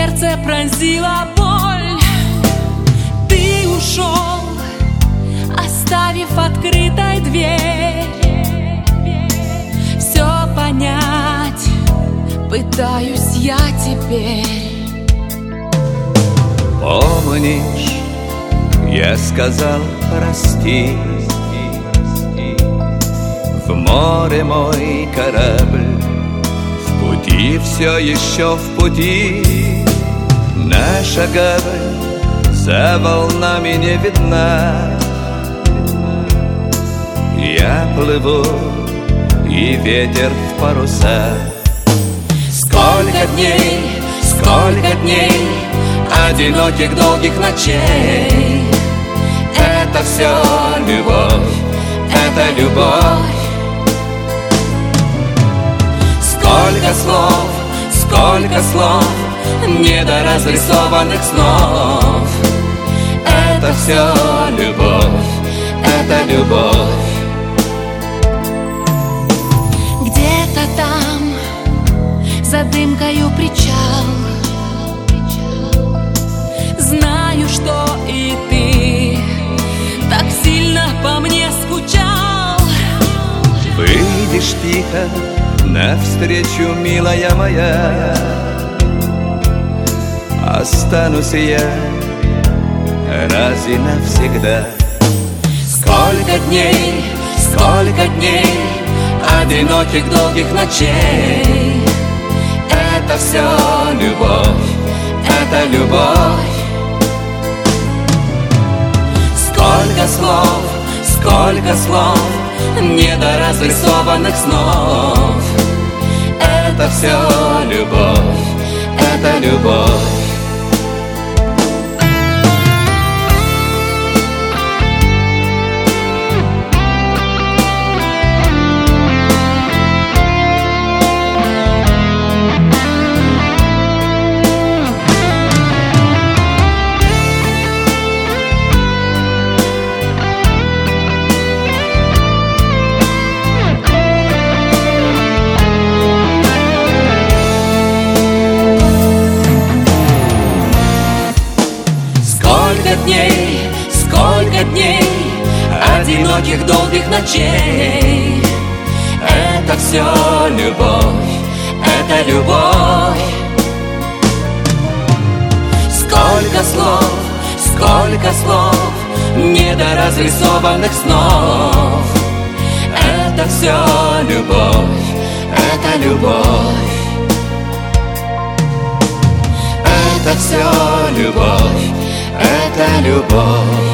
сердце пронзила боль. Ты ушел, оставив открытой дверь. Все понять пытаюсь я теперь. Помнишь, я сказал прости, в море мой корабль, в пути все еще в пути. Наша гавань за волнами не видна. Я плыву, и ветер в паруса. Сколько дней одиноких долгих ночей. Это все любовь, это любовь. Сколько слов, недоразрисованных снов. Это все любовь, это любовь. Где-то там, за дымкою причал, знаю, что и ты так сильно по мне скучал. Выйдешь тихо навстречу, милая моя. Останусь я раз и навсегда. Сколько дней одиноких долгих ночей. Это все любовь, это любовь. Сколько слов, недоразрисованных снов. Это все любовь, это любовь. Сколько дней одиноких долгих ночей. Это все любовь, это любовь. Сколько слов, недоразрисованных снов. Это все любовь, это любовь. Это все любовь, это любовь.